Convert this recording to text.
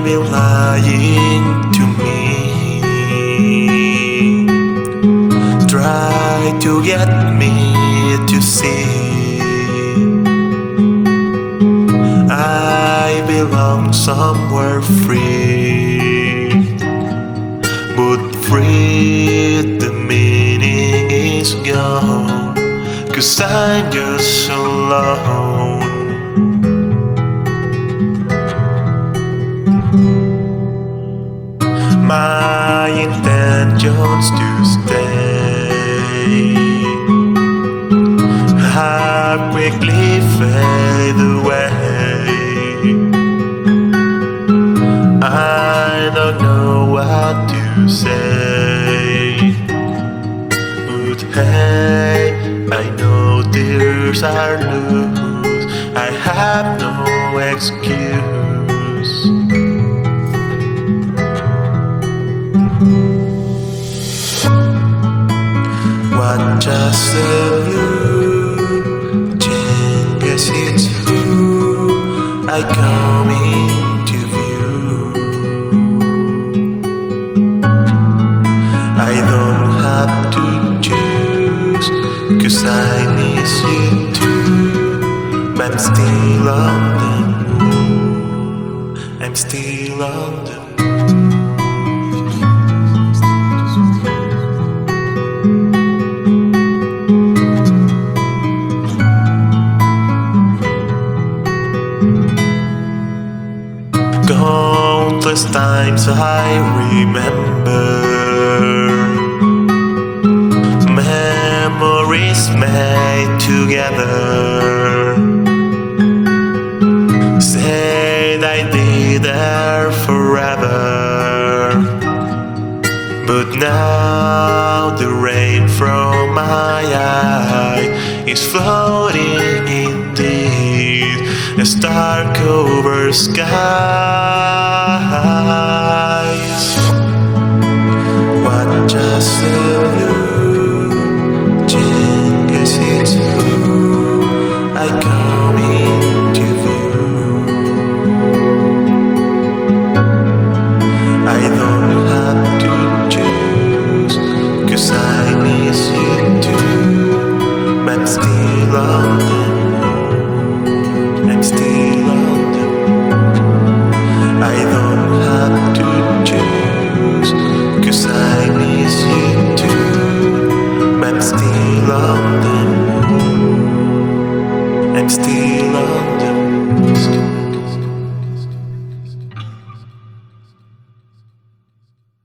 been lying to me. Try to get me to see I belong somewhere free. But free, the meaning is gone, 'cause I'm just alone. My intentions to stay have quickly fade away. I don't know what to say, but hey, I know tears are loose. I have no excuse. What just tell you? Changes it's who I come into view. I don't have to choose, 'cause I miss you too. But I'm still on the move. I'm still on the move. Countless times I remember memories made together. Said I'd be there forever, but now the rain from my eye is floating indeed, a star-covered skies.